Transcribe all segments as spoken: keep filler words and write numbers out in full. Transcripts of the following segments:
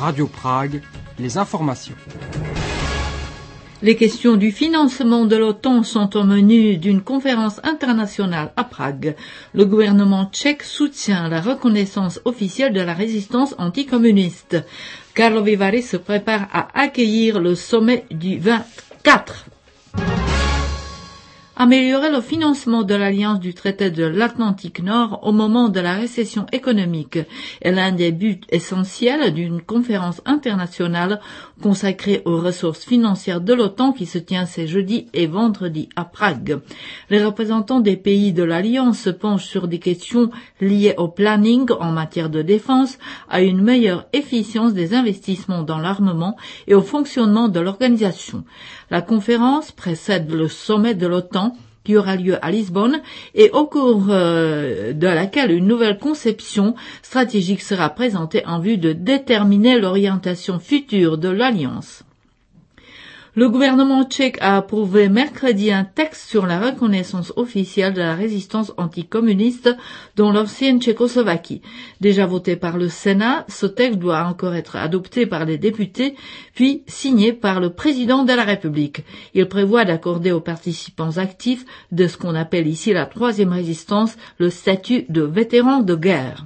Radio Prague, les informations. Les questions du financement de l'OTAN sont au menu d'une conférence internationale à Prague. Le gouvernement tchèque soutient la reconnaissance officielle de la résistance anticommuniste. Karlovy Vary se prépare à accueillir le sommet du vingt-quatre. Améliorer le financement de l'Alliance du traité de l'Atlantique Nord au moment de la récession économique est l'un des buts essentiels d'une conférence internationale consacrée aux ressources financières de l'OTAN qui se tient ces jeudi et vendredi à Prague. Les représentants des pays de l'Alliance se penchent sur des questions liées au planning en matière de défense, à une meilleure efficience des investissements dans l'armement et au fonctionnement de l'organisation. La conférence précède le sommet de l'OTAN qui aura lieu à Lisbonne et au cours euh, de laquelle une nouvelle conception stratégique sera présentée en vue de déterminer l'orientation future de l'Alliance. Le gouvernement tchèque a approuvé mercredi un texte sur la reconnaissance officielle de la résistance anticommuniste dans l'ancienne Tchécoslovaquie. Déjà voté par le Sénat, ce texte doit encore être adopté par les députés, puis signé par le président de la République. Il prévoit d'accorder aux participants actifs de ce qu'on appelle ici la troisième résistance le statut de vétéran de guerre.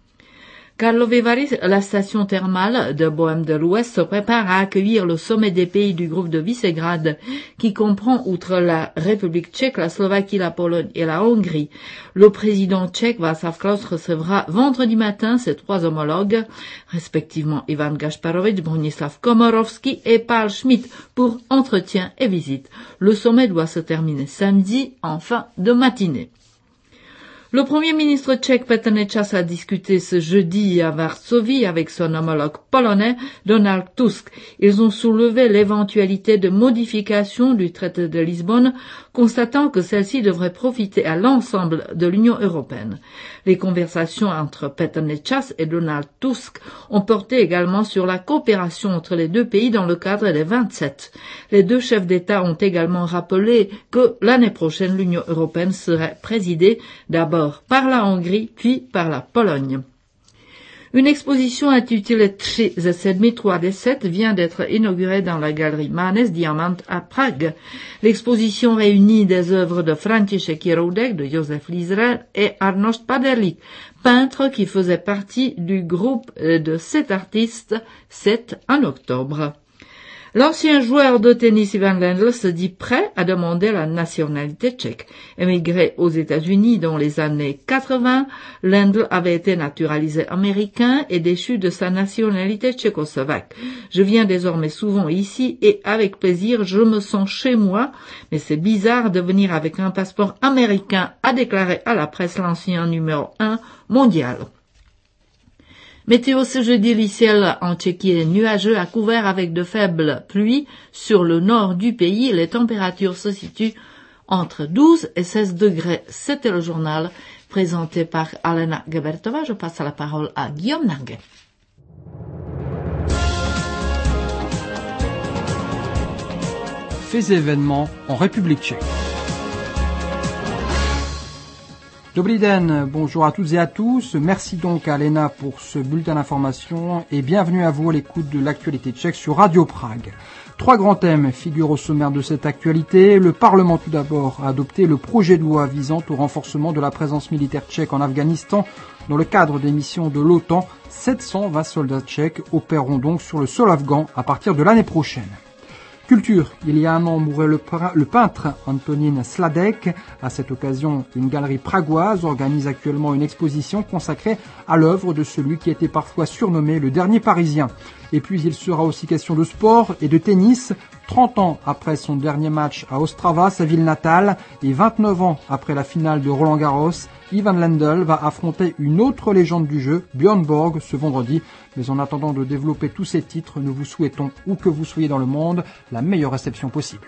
Karlovy Vary, la station thermale de Bohême de l'Ouest, se prépare à accueillir le sommet des pays du groupe de Visegrad, qui comprend, outre la République tchèque, la Slovaquie, la Pologne et la Hongrie. Le président tchèque Václav Klaus recevra vendredi matin ses trois homologues, respectivement Ivan Gašparovič, Bronislav Komorowski et Paul Schmidt, pour entretien et visite. Le sommet doit se terminer samedi en fin de matinée. Le Premier ministre tchèque Petr Nečas a discuté ce jeudi à Varsovie avec son homologue polonais Donald Tusk. Ils ont soulevé l'éventualité de modification du traité de Lisbonne, constatant que celle-ci devrait profiter à l'ensemble de l'Union européenne. Les conversations entre Petr Nečas et Donald Tusk ont porté également sur la coopération entre les deux pays dans le cadre des vingt-sept. Les deux chefs d'État ont également rappelé que l'année prochaine l'Union européenne serait présidée d'abord par la Hongrie, puis par la Pologne. Une exposition intitulée Tři ze sedmi, trois des sept vient d'être inaugurée dans la galerie Mánes Diamant à Prague. L'exposition réunit des œuvres de František Jiroudek, de Josef Lízrer et Arnošt Paderlík, peintres qui faisaient partie du groupe de sept artistes, sept en octobre. L'ancien joueur de tennis Ivan Lendl se dit prêt à demander la nationalité tchèque. Émigré aux États-Unis dans les années quatre-vingts, Lendl avait été naturalisé américain et déchu de sa nationalité tchécoslovaque. Je viens désormais souvent ici et avec plaisir je me sens chez moi, mais c'est bizarre de venir avec un passeport américain, a déclaré à la presse l'ancien numéro un mondial. Météo ce jeudi, le ciel en Tchéquie est nuageux à couvert avec de faibles pluies. Sur le nord du pays, les températures se situent entre douze et seize degrés. C'était le journal présenté par Alena Gebertova. Je passe la parole à Guillaume Nanguet. Faits et événements en République tchèque. Dobrý den, bonjour à toutes et à tous. Merci donc à Alena pour ce bulletin d'information et bienvenue à vous à l'écoute de l'actualité tchèque sur Radio Prague. Trois grands thèmes figurent au sommaire de cette actualité. Le Parlement tout d'abord a adopté le projet de loi visant au renforcement de la présence militaire tchèque en Afghanistan. Dans le cadre des missions de l'OTAN, sept cent vingt soldats tchèques opéreront donc sur le sol afghan à partir de l'année prochaine. Culture, il y a un an mourait le, le peintre Antonín Sládek. À cette occasion, une galerie pragoise organise actuellement une exposition consacrée à l'œuvre de celui qui était parfois surnommé le dernier Parisien. Et puis il sera aussi question de sport et de tennis. trente ans après son dernier match à Ostrava, sa ville natale, et vingt-neuf ans après la finale de Roland Garros, Ivan Lendl va affronter une autre légende du jeu, Björn Borg, ce vendredi. Mais en attendant de développer tous ces titres, nous vous souhaitons, où que vous soyez dans le monde, la meilleure réception possible.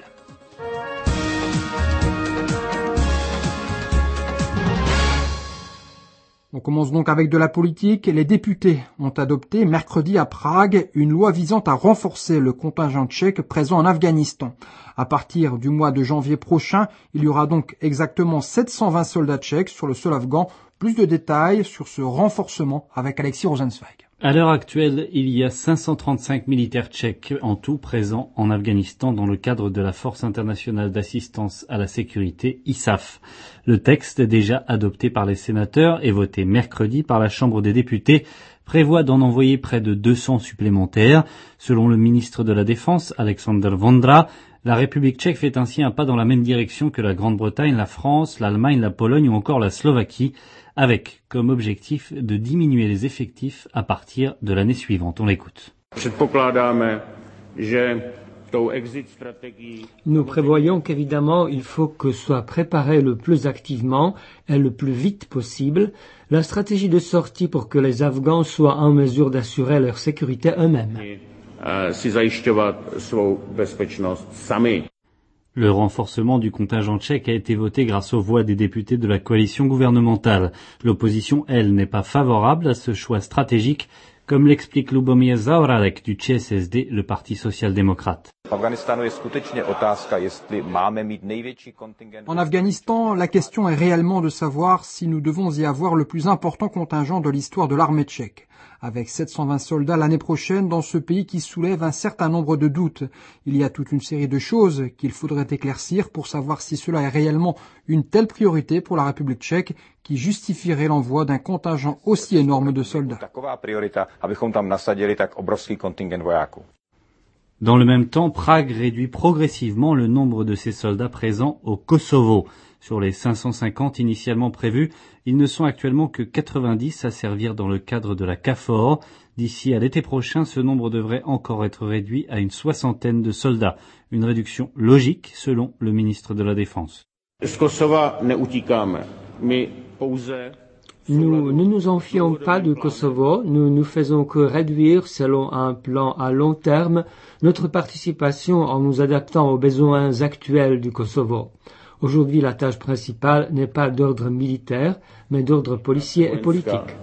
On commence donc avec de la politique. Les députés ont adopté mercredi à Prague une loi visant à renforcer le contingent tchèque présent en Afghanistan. À partir du mois de janvier prochain, il y aura donc exactement sept cent vingt soldats tchèques sur le sol afghan. Plus de détails sur ce renforcement avec Alexis Rosenzweig. À l'heure actuelle, il y a cinq cent trente-cinq militaires tchèques en tout présents en Afghanistan dans le cadre de la Force internationale d'assistance à la sécurité I S A F. Le texte, déjà adopté par les sénateurs et voté mercredi par la Chambre des députés, prévoit d'en envoyer près de deux cents supplémentaires. Selon le ministre de la Défense, Alexander Vondra, la République tchèque fait ainsi un pas dans la même direction que la Grande-Bretagne, la France, l'Allemagne, la Pologne ou encore la Slovaquie, avec comme objectif de diminuer les effectifs à partir de l'année suivante. On l'écoute. Nous prévoyons qu'évidemment, il faut que soit préparé le plus activement et le plus vite possible la stratégie de sortie pour que les Afghans soient en mesure d'assurer leur sécurité eux-mêmes. Le renforcement du contingent tchèque a été voté grâce aux voix des députés de la coalition gouvernementale. L'opposition, elle, n'est pas favorable à ce choix stratégique, comme l'explique Lubomír Zaorálek du Č S S D, le parti social-démocrate. En Afghanistan, la question est réellement de savoir si nous devons y avoir le plus important contingent de l'histoire de l'armée tchèque, avec sept cent vingt soldats l'année prochaine dans ce pays qui soulève un certain nombre de doutes. Il y a toute une série de choses qu'il faudrait éclaircir pour savoir si cela est réellement une telle priorité pour la République tchèque qui justifierait l'envoi d'un contingent aussi énorme de soldats. Dans le même temps, Prague réduit progressivement le nombre de ses soldats présents au Kosovo. Sur les cinq cent cinquante initialement prévus, ils ne sont actuellement que quatre-vingt-dix à servir dans le cadre de la KFOR. D'ici à l'été prochain, ce nombre devrait encore être réduit à une soixantaine de soldats. Une réduction logique, selon le ministre de la Défense. Nous ne nous enfions pas du Kosovo, nous ne faisons que réduire, selon un plan à long terme, notre participation en nous adaptant aux besoins actuels du Kosovo. Aujourd'hui, la tâche principale n'est pas d'ordre militaire, mais d'ordre policier et politique.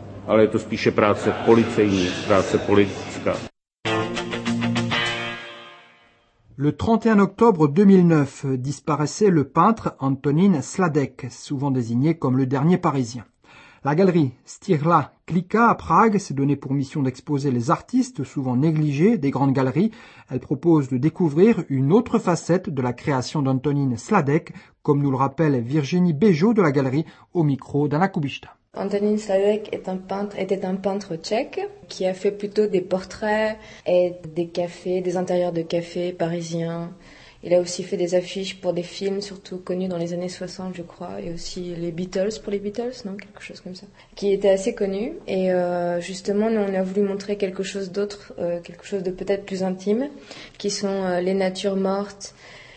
Le trente et un octobre deux mille neuf disparaissait le peintre Antonín Sládek, souvent désigné comme le dernier Parisien. La galerie Stirla Klika à Prague s'est donnée pour mission d'exposer les artistes souvent négligés des grandes galeries. Elle propose de découvrir une autre facette de la création d'Antonín Sládek, comme nous le rappelle Virginie Béjot de la galerie au micro d'Anna Kubishta. Antonín Sládek est un peintre, était un peintre tchèque qui a fait plutôt des portraits et des cafés, des intérieurs de cafés parisiens. Il a aussi fait des affiches pour des films, surtout connus dans les années soixante, je crois, et aussi les Beatles, pour les Beatles, non, quelque chose comme ça, qui était assez connu. Et euh, justement, nous, on a voulu montrer quelque chose d'autre, euh, quelque chose de peut-être plus intime, qui sont euh, les natures mortes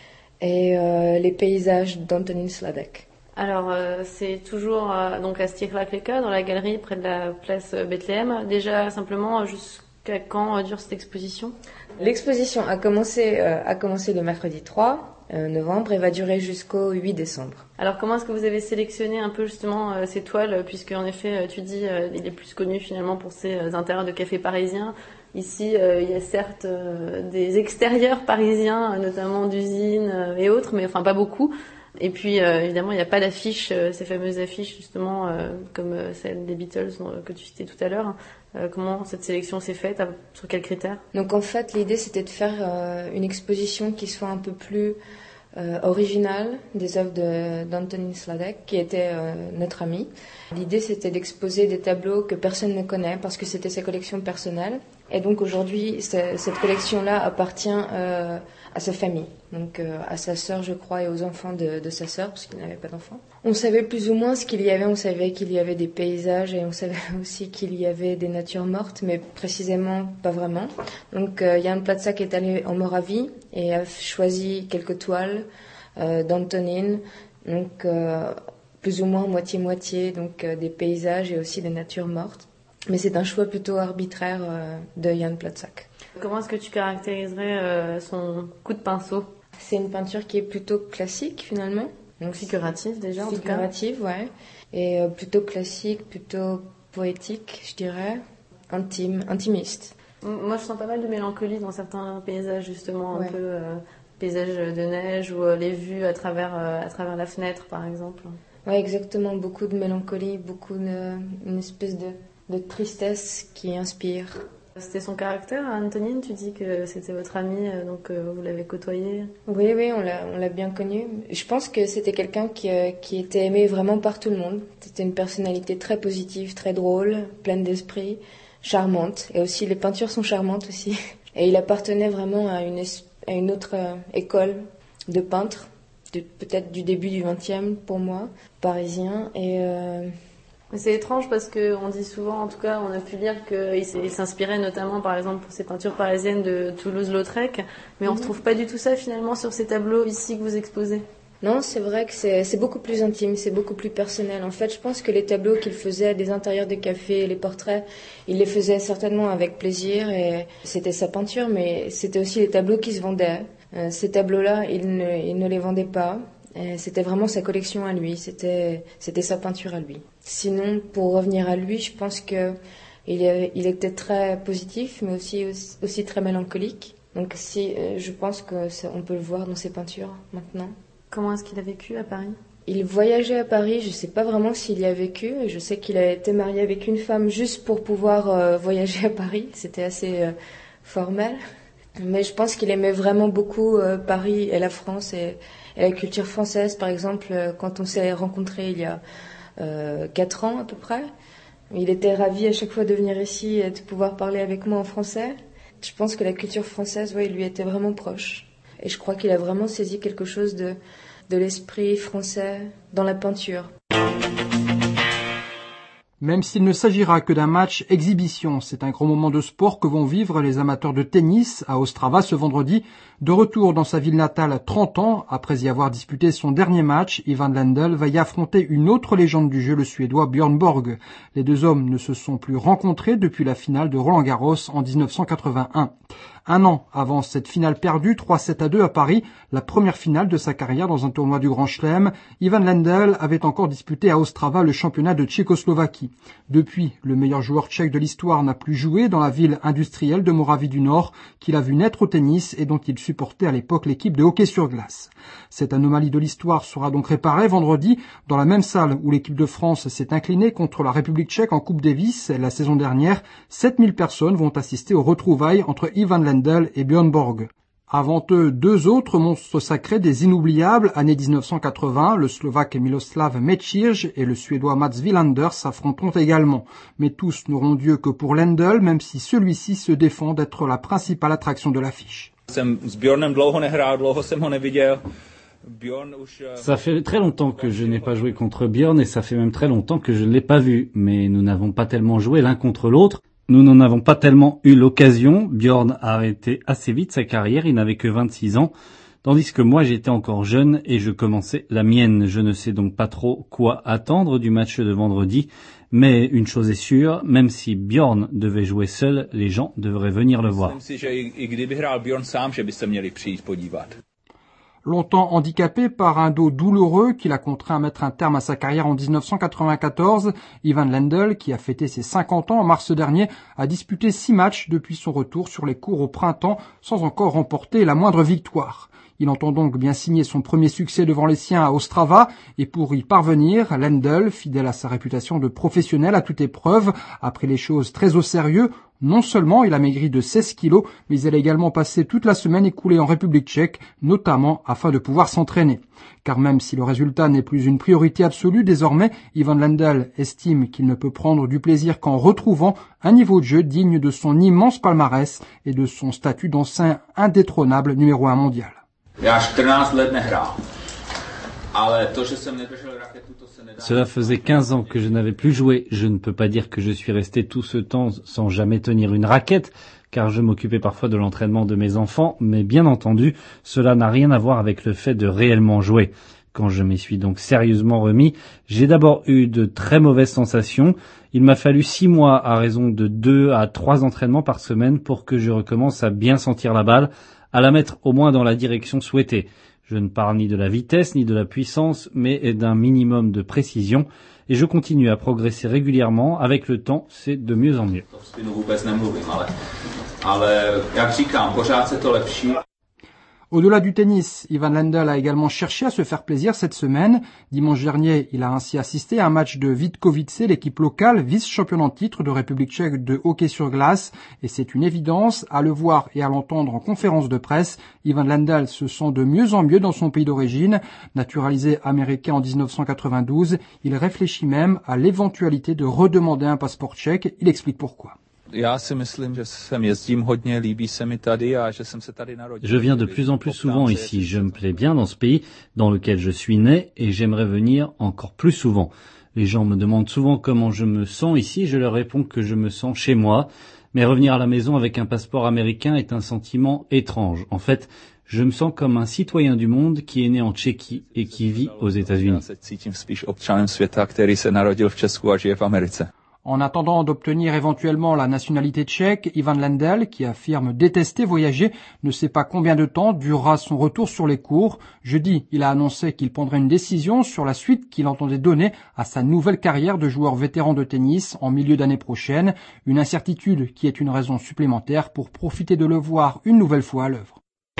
et euh, les paysages d'Antonín Sládek. Alors, euh, c'est toujours euh, donc à Stirla Klika, dans la galerie près de la place Bethléem. Déjà, simplement, jusqu'à quand euh, dure cette exposition ? L'exposition a commencé, euh, a commencé le mercredi trois euh, novembre et va durer jusqu'au huit décembre. Alors, comment est-ce que vous avez sélectionné un peu justement euh, ces toiles, puisque en effet, tu dis, euh, il est plus connu finalement pour ses euh, intérieurs de café parisiens. Ici, euh, il y a certes euh, des extérieurs parisiens, notamment d'usines euh, et autres, mais enfin pas beaucoup. Et puis, euh, évidemment, il n'y a pas d'affiches, euh, ces fameuses affiches, justement, euh, comme euh, celle des Beatles euh, que tu citais tout à l'heure. Euh, comment cette sélection s'est faite, à, sur quels critères ? Donc, en fait, l'idée, c'était de faire euh, une exposition qui soit un peu plus euh, originale des œuvres de, d'Antonín Sládek, qui était euh, notre ami. L'idée, c'était d'exposer des tableaux que personne ne connaît, parce que c'était sa collection personnelle. Et donc, aujourd'hui, cette collection-là appartient euh, à sa famille, donc euh, à sa sœur, je crois, et aux enfants de, de sa sœur, parce qu'il n'avait pas d'enfants. On savait plus ou moins ce qu'il y avait. On savait qu'il y avait des paysages et on savait aussi qu'il y avait des natures mortes, mais précisément pas vraiment. Donc, euh, Jan Placzak est allé en Moravie et a choisi quelques toiles euh, d'Antonín, donc euh, plus ou moins moitié-moitié, donc euh, des paysages et aussi des natures mortes. Mais c'est un choix plutôt arbitraire euh, de Jan Placzak. Comment est-ce que tu caractériserais euh, son coup de pinceau ? C'est une peinture qui est plutôt classique finalement. Donc figurative déjà en tout cas. Figurative, ouais. Et euh, plutôt classique, plutôt poétique, je dirais. Intime, intimiste. Moi je sens pas mal de mélancolie dans certains paysages justement, ouais. un peu euh, paysages de neige ou euh, les vues à travers, euh, à travers la fenêtre par exemple. Ouais, exactement. Beaucoup de mélancolie, beaucoup de, une espèce de de tristesse qui inspire. C'était son caractère, Antonine, tu dis que c'était votre amie, donc euh, vous l'avez côtoyée. Oui, oui, on l'a, on l'a bien connu. Je pense que c'était quelqu'un qui, euh, qui était aimé vraiment par tout le monde. C'était une personnalité très positive, très drôle, pleine d'esprit, charmante. Et aussi, les peintures sont charmantes aussi. Et il appartenait vraiment à une, à une autre euh, école de peintres, de, peut-être du début du vingtième pour moi, parisien. Et... Euh, C'est étrange parce qu'on dit souvent, en tout cas, on a pu lire qu'il s'inspirait notamment, par exemple, pour ses peintures parisiennes de Toulouse-Lautrec, mais on ne retrouve pas du tout ça finalement sur ces tableaux ici que vous exposez. Non, c'est vrai que c'est, c'est beaucoup plus intime, c'est beaucoup plus personnel. En fait, je pense que les tableaux qu'il faisait des intérieurs de cafés, les portraits, il les faisait certainement avec plaisir et c'était sa peinture, mais c'était aussi les tableaux qui se vendaient. Euh, ces tableaux-là, il ne, il ne les vendait pas. Et c'était vraiment sa collection à lui, c'était, c'était sa peinture à lui. Sinon, pour revenir à lui, je pense que il, avait, il était très positif, mais aussi, aussi, aussi très mélancolique. Donc si, je pense qu'on peut le voir dans ses peintures maintenant. Comment est-ce qu'il a vécu à Paris ? Il voyageait à Paris, je ne sais pas vraiment s'il y a vécu. Je sais qu'il a été marié avec une femme juste pour pouvoir euh, voyager à Paris. C'était assez euh, formel. Mais je pense qu'il aimait vraiment beaucoup euh, Paris et la France et, et la culture française. Par exemple, euh, quand on s'est rencontrés il y a euh, quatre ans à peu près, il était ravi à chaque fois de venir ici et de pouvoir parler avec moi en français. Je pense que la culture française, ouais, lui était vraiment proche. Et je crois qu'il a vraiment saisi quelque chose de, de l'esprit français dans la peinture. Même s'il ne s'agira que d'un match exhibition, c'est un grand moment de sport que vont vivre les amateurs de tennis à Ostrava ce vendredi. De retour dans sa ville natale trente ans, après y avoir disputé son dernier match, Ivan Lendl va y affronter une autre légende du jeu, le Suédois Björn Borg. Les deux hommes ne se sont plus rencontrés depuis la finale de Roland-Garros en dix-neuf cent quatre-vingt-un. Un an avant cette finale perdue, trois sept à deux à Paris, la première finale de sa carrière dans un tournoi du Grand Chelem, Ivan Lendl avait encore disputé à Ostrava le championnat de Tchécoslovaquie. Depuis, le meilleur joueur tchèque de l'histoire n'a plus joué dans la ville industrielle de Moravie du Nord, qu'il a vu naître au tennis et dont il supportait à l'époque l'équipe de hockey sur glace. Cette anomalie de l'histoire sera donc réparée vendredi dans la même salle où l'équipe de France s'est inclinée contre la République tchèque en Coupe Davis la saison dernière. sept mille personnes vont assister aux retrouvailles entre Ivan Lendl et Björn Borg. Avant eux, deux autres monstres sacrés des inoubliables, année dix-neuf cent quatre-vingts, le Slovaque Miloslav Mečíř et le Suédois Mats Wilander s'affronteront également. Mais tous n'auront Dieu que pour Lendl, même si celui-ci se défend d'être la principale attraction de l'affiche. Ça fait très longtemps que je n'ai pas joué contre Björn et ça fait même très longtemps que je ne l'ai pas vu. Mais nous n'avons pas tellement joué l'un contre l'autre. Nous n'en avons pas tellement eu l'occasion. Björn a arrêté assez vite sa carrière, il n'avait que vingt-six ans, tandis que moi j'étais encore jeune et je commençais la mienne. Je ne sais donc pas trop quoi attendre du match de vendredi, mais une chose est sûre, même si Björn devait jouer seul, les gens devraient venir le voir. Longtemps handicapé par un dos douloureux qui l'a contraint à mettre un terme à sa carrière en dix-neuf cent quatre-vingt-quatorze, Ivan Lendl, qui a fêté ses cinquante ans en mars dernier, a disputé six matchs depuis son retour sur les cours au printemps sans encore remporter la moindre victoire. Il entend donc bien signer son premier succès devant les siens à Ostrava et pour y parvenir, Lendl, fidèle à sa réputation de professionnel à toute épreuve, a pris les choses très au sérieux. Non seulement il a maigri de seize kilos, mais il a également passé toute la semaine écoulée en République tchèque, notamment afin de pouvoir s'entraîner. Car même si le résultat n'est plus une priorité absolue désormais, Ivan Lendl estime qu'il ne peut prendre du plaisir qu'en retrouvant un niveau de jeu digne de son immense palmarès et de son statut d'ancien indétrônable numéro un mondial. Cela faisait quinze ans que je n'avais plus joué. Je ne peux pas dire que je suis resté tout ce temps sans jamais tenir une raquette, car je m'occupais parfois de l'entraînement de mes enfants, mais bien entendu, cela n'a rien à voir avec le fait de réellement jouer. Quand je m'y suis donc sérieusement remis, j'ai d'abord eu de très mauvaises sensations. Il m'a fallu six mois à raison de deux à trois entraînements par semaine pour que je recommence à bien sentir la balle, à la mettre au moins dans la direction souhaitée. Je ne parle ni de la vitesse ni de la puissance, mais d'un minimum de précision, et je continue à progresser régulièrement. Avec le temps, c'est de mieux en mieux. Au-delà du tennis, Ivan Lendl a également cherché à se faire plaisir cette semaine. Dimanche dernier, il a ainsi assisté à un match de Vitkovice, l'équipe locale, vice-championne en titre de République tchèque de hockey sur glace. Et c'est une évidence, à le voir et à l'entendre en conférence de presse, Ivan Lendl se sent de mieux en mieux dans son pays d'origine. Naturalisé américain en dix-neuf cent quatre-vingt-douze, il réfléchit même à l'éventualité de redemander un passeport tchèque. Il explique pourquoi. Je viens de plus en plus souvent ici. Je me plais bien dans ce pays dans lequel je suis né et j'aimerais venir encore plus souvent. Les gens me demandent souvent comment je me sens ici. Je leur réponds que je me sens chez moi. Mais revenir à la maison avec un passeport américain est un sentiment étrange. En fait, je me sens comme un citoyen du monde qui est né en Tchéquie et qui vit aux États-Unis. En attendant d'obtenir éventuellement la nationalité tchèque, Ivan Lendl, qui affirme détester voyager, ne sait pas combien de temps durera son retour sur les cours. Jeudi, il a annoncé qu'il prendrait une décision sur la suite qu'il entendait donner à sa nouvelle carrière de joueur vétéran de tennis en milieu d'année prochaine. Une incertitude qui est une raison supplémentaire pour profiter de le voir une nouvelle fois à l'œuvre.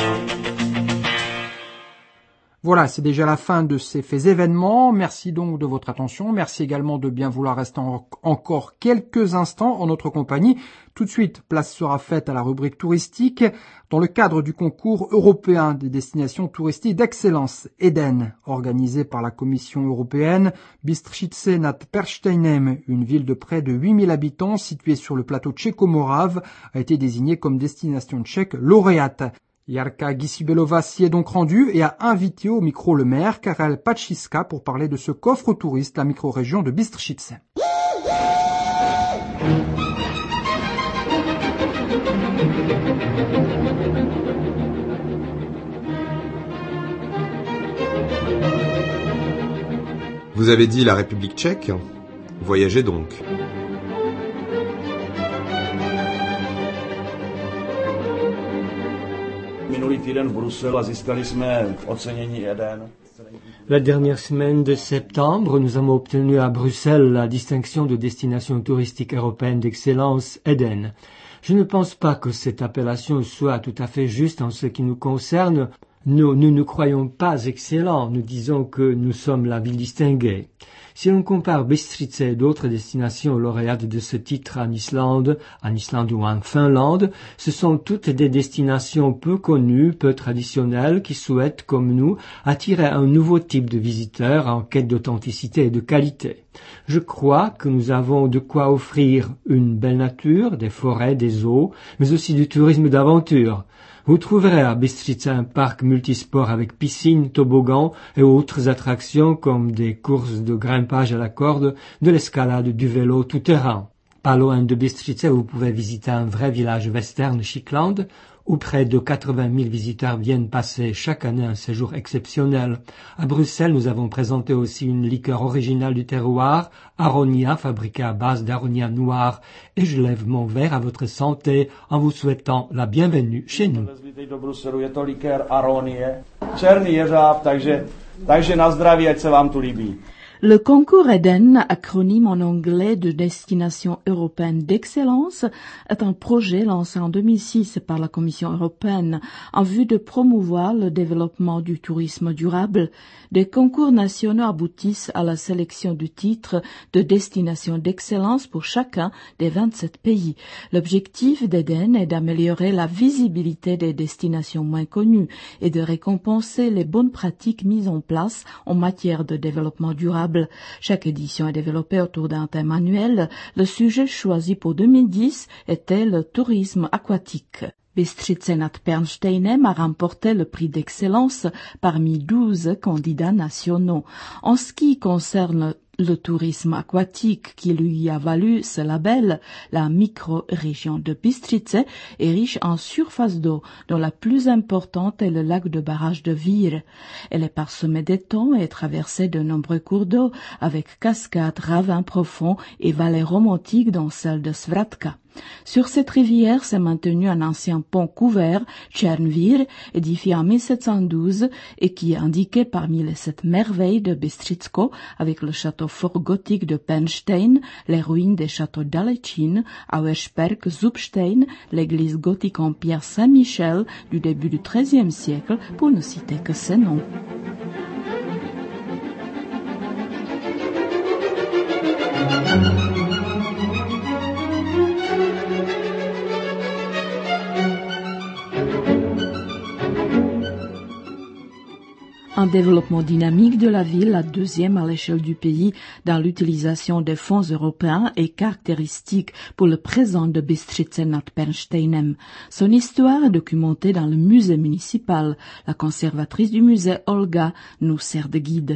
Voilà, c'est déjà la fin de ces faits événements. Merci donc de votre attention. Merci également de bien vouloir rester en, encore quelques instants en notre compagnie. Tout de suite, place sera faite à la rubrique touristique dans le cadre du concours européen des destinations touristiques d'excellence Eden, organisé par la Commission européenne. Bystrzyce nad Persteinem, une ville de près de huit mille habitants située sur le plateau tchéco-morave, a été désignée comme destination tchèque lauréate. Jarka Gisibelova s'y est donc rendue et a invité au micro le maire Karel Pačiska pour parler de ce qu'offre aux touristes la micro-région de Bystrzyce. Vous avez dit la République tchèque ? Voyagez donc. La dernière semaine de septembre, nous avons obtenu à Bruxelles la distinction de destination touristique européenne d'excellence Eden. Je ne pense pas que cette appellation soit tout à fait juste en ce qui nous concerne. Nous ne nous croyons pas excellents, nous disons que nous sommes la ville distinguée. Si l'on compare Bystrzyce et d'autres destinations lauréates de ce titre en Islande, en Islande ou en Finlande, ce sont toutes des destinations peu connues, peu traditionnelles, qui souhaitent, comme nous, attirer un nouveau type de visiteurs en quête d'authenticité et de qualité. Je crois que nous avons de quoi offrir une belle nature, des forêts, des eaux, mais aussi du tourisme d'aventure. Vous trouverez à Bystrzyce un parc multisport avec piscine, toboggan et autres attractions comme des courses de grimpage à la corde, de l'escalade, du vélo tout-terrain. Pas loin de Bystrzyce, vous pouvez visiter un vrai village western Chicland, où près de quatre-vingt mille visiteurs viennent passer chaque année un séjour exceptionnel. À Bruxelles, nous avons présenté aussi une liqueur originale du terroir, Aronia, fabriquée à base d'aronia noir. Et je lève mon verre à votre santé en vous souhaitant la bienvenue chez nous. Le concours Eden, acronyme en anglais de Destination européenne d'excellence, est un projet lancé en deux mille six par la Commission européenne en vue de promouvoir le développement du tourisme durable. Des concours nationaux aboutissent à la sélection du titre de Destination d'excellence pour chacun des vingt-sept pays. L'objectif d'Eden est d'améliorer la visibilité des destinations moins connues et de récompenser les bonnes pratiques mises en place en matière de développement durable. Chaque édition est développée autour d'un thème annuel. Le sujet choisi pour deux mille dix était le tourisme aquatique. Bystrzyce nad Persteinem a remporté le prix d'excellence parmi douze candidats nationaux. En ce qui concerne le tourisme aquatique qui lui a valu ce label, la micro-région de Bystrzyce est riche en surface d'eau, dont la plus importante est le lac de barrage de Vir. Elle est parsemée d'étangs et traversée de nombreux cours d'eau, avec cascades, ravins profonds et vallées romantiques dont celle de Svratka. Sur cette rivière s'est maintenu un ancien pont couvert, Černín, édifié en mille sept cent douze et qui est indiqué parmi les sept merveilles de Bystřicko avec le château château fort gothique de Pernstein, les ruines des châteaux d'Alechin, Auersperg, Zupstein, l'église gothique en pierre Saint-Michel du début du treizième siècle, pour ne citer que ces noms. Un développement dynamique de la ville, la deuxième à l'échelle du pays dans l'utilisation des fonds européens, est caractéristique pour le présent de Bystrice nad Pernsteinem. Son histoire est documentée dans le musée municipal. La conservatrice du musée, Olga, nous sert de guide.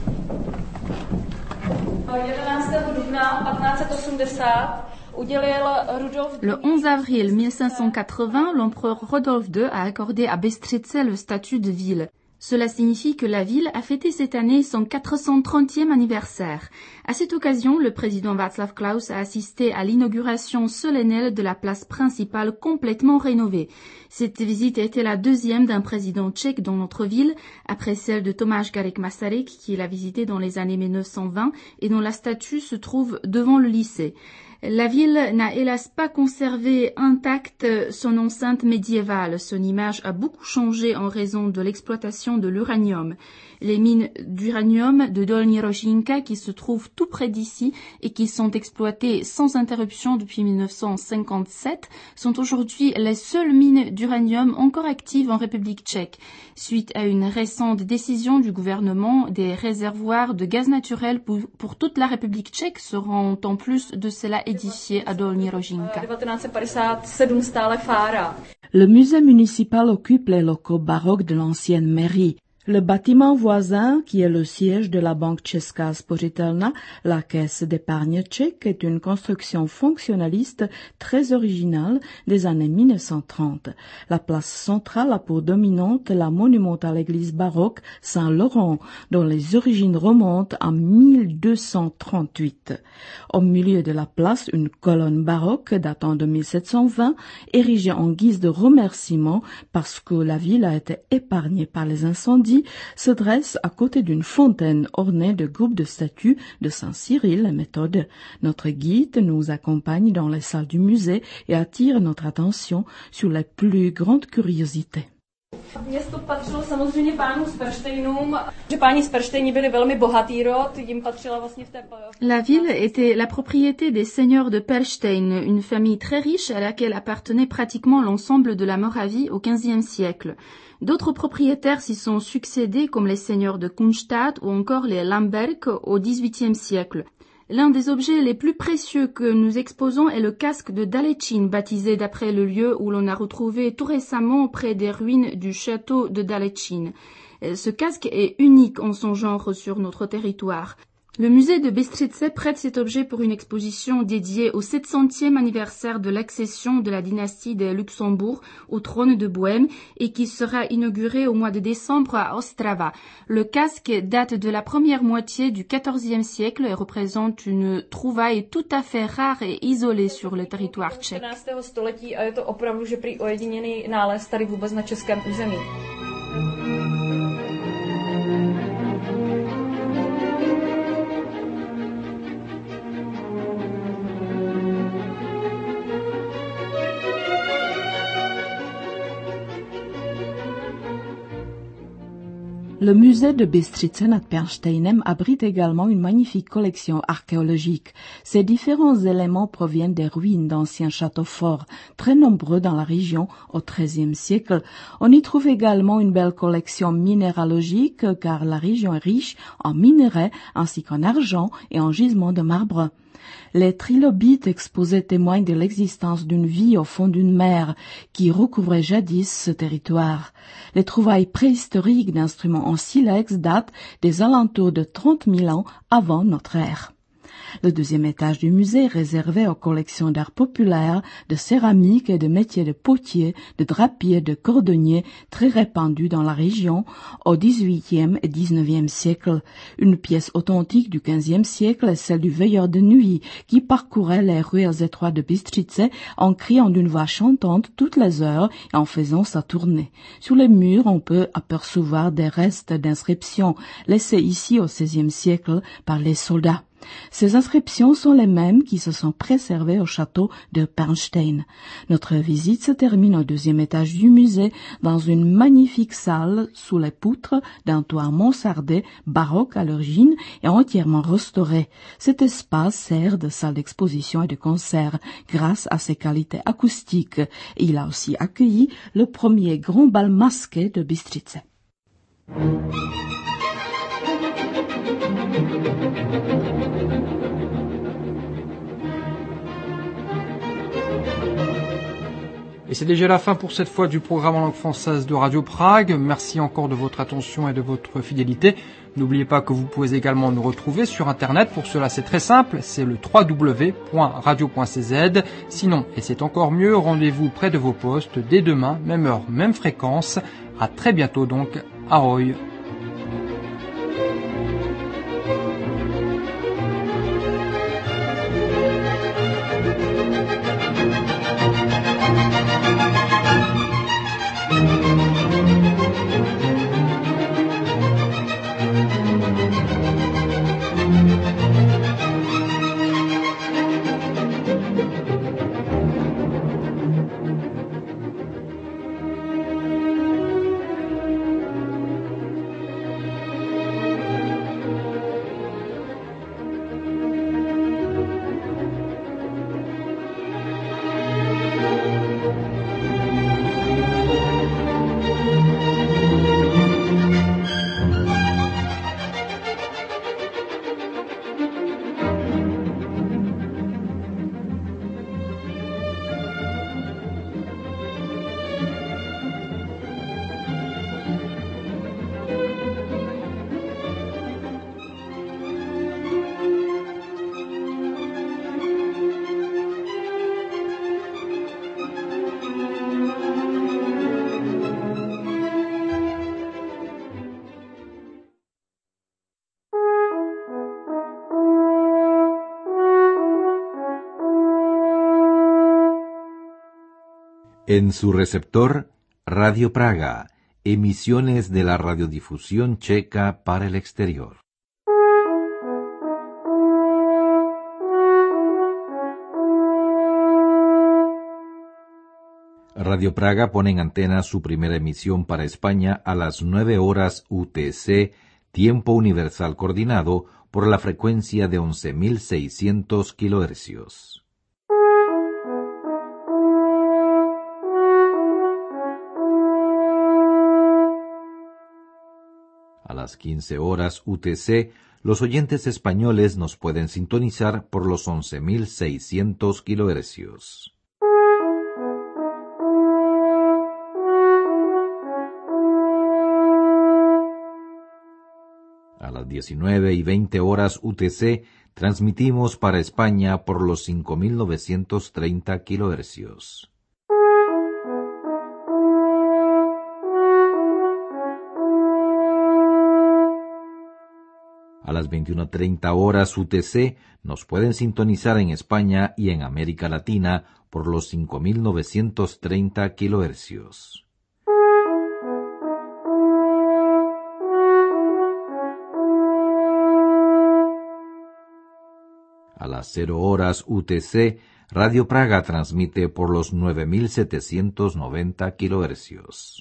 Le onze avril mille cinq cent quatre-vingts, l'empereur Rodolphe deux a accordé à Bystrice le statut de ville. Cela signifie que la ville a fêté cette année son quatre cent trentième anniversaire. À cette occasion, le président Václav Klaus a assisté à l'inauguration solennelle de la place principale complètement rénovée. Cette visite était la deuxième d'un président tchèque dans notre ville, après celle de Tomáš Garrigue Masaryk, qui l'a visité dans les années mille neuf cent vingt et dont la statue se trouve devant le lycée. La ville n'a hélas pas conservé intacte son enceinte médiévale. Son image a beaucoup changé en raison de l'exploitation de l'uranium. Les mines d'uranium de Dolní Rožínka, qui se trouvent tout près d'ici et qui sont exploitées sans interruption depuis mille neuf cent cinquante-sept, sont aujourd'hui les seules mines d'uranium encore actives en République tchèque. Suite à une récente décision du gouvernement, des réservoirs de gaz naturel pour, pour toute la République tchèque seront en plus de cela édifiés à Dolní Rožínka. Le musée municipal occupe les locaux baroques de l'ancienne mairie. Le bâtiment voisin, qui est le siège de la banque Česká spořitelna, la caisse d'épargne tchèque, est une construction fonctionnaliste très originale des années mille neuf cent trente. La place centrale a pour dominante la monumentale église baroque Saint-Laurent, dont les origines remontent en mille deux cent trente-huit. Au milieu de la place, une colonne baroque datant de mille sept cent vingt, érigée en guise de remerciement parce que la ville a été épargnée par les incendies, se dresse à côté d'une fontaine ornée de groupes de statues de Saint Cyril et Méthode. Notre guide nous accompagne dans les salles du musée et attire notre attention sur les plus grandes curiosités. Město patřilo samozřejmě pánům z Pernštejnům, že páni z Pernštejni byli velmi bohatý rod, jim patřila vlastně v té... La ville était la propriété des seigneurs de Pernstein, une famille très riche à laquelle appartenait pratiquement l'ensemble de la Moravie au quinzième siècle. D'autres propriétaires s'y sont succédés comme les seigneurs de Kunštád ou encore les Lamberg au dix-huitième siècle. L'un des objets les plus précieux que nous exposons est le casque de Dalechin, baptisé d'après le lieu où l'on a retrouvé tout récemment près des ruines du château de Dalechin. Ce casque est unique en son genre sur notre territoire. Le musée de Bystrice prête cet objet pour une exposition dédiée au sept centième anniversaire de l'accession de la dynastie des Luxembourg au trône de Bohême et qui sera inaugurée au mois de décembre à Ostrava. Le casque date de la première moitié du quatorzième siècle et représente une trouvaille tout à fait rare et isolée sur le territoire tchèque. století a je to opravdu, že prý ojediněný nález tady vůbec na českém území. Le musée de Bystrice nad Pernsteinem abrite également une magnifique collection archéologique. Ces différents éléments proviennent des ruines d'anciens châteaux forts, très nombreux dans la région au treizième siècle. On y trouve également une belle collection minéralogique, car la région est riche en minerais ainsi qu'en argent et en gisements de marbre. Les trilobites exposés témoignent de l'existence d'une vie au fond d'une mer qui recouvrait jadis ce territoire. Les trouvailles préhistoriques d'instruments en silex datent des alentours de trente mille ans avant notre ère. Le deuxième étage du musée est réservé aux collections d'art populaire, de céramique et de métiers de potier, de drapier, de cordonnier, très répandus dans la région au dix-huitième et dix-neuvième siècle. Une pièce authentique du quinzième siècle est celle du veilleur de nuit qui parcourait les ruelles étroites de Bystrice en criant d'une voix chantante toutes les heures et en faisant sa tournée. Sur les murs, on peut apercevoir des restes d'inscriptions laissés ici au seizième siècle par les soldats. Ces inscriptions sont les mêmes qui se sont préservées au château de Bernstein. Notre visite se termine au deuxième étage du musée dans une magnifique salle sous les poutres d'un toit mansardé baroque à l'origine et entièrement restauré. Cet espace sert de salle d'exposition et de concert grâce à ses qualités acoustiques. Il a aussi accueilli le premier grand bal masqué de Bystrice. Et c'est déjà la fin pour cette fois du programme en langue française de Radio Prague. Merci encore de votre attention et de votre fidélité. N'oubliez pas que vous pouvez également nous retrouver sur Internet. Pour cela, c'est très simple, c'est le w w w point radio point c z. Sinon, et c'est encore mieux, rendez-vous près de vos postes dès demain, même heure, même fréquence. À très bientôt donc. Ahoj. En su receptor, Radio Praga, emisiones de la radiodifusión checa para el exterior. Radio Praga pone en antena su primera emisión para España a las nueve horas U T C, tiempo universal coordinado, por la frecuencia de once mil seiscientos kilohercios. A las quince horas U T C, los oyentes españoles nos pueden sintonizar por los once mil seiscientos kilohercios. A las diecinueve y veinte horas U T C, transmitimos para España por los cinco mil novecientos treinta kilohercios. A las veintiuna treinta horas U T C nos pueden sintonizar en España y en América Latina por los cinco mil novecientos treinta kilohercios. A las cero horas U T C, Radio Praga transmite por los nueve mil setecientos noventa kilohercios.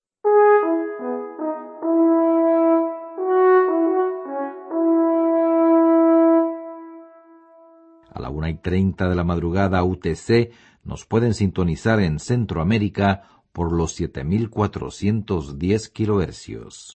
A la una y treinta de la madrugada U T C nos pueden sintonizar en Centroamérica por los siete mil cuatrocientos diez kilohercios.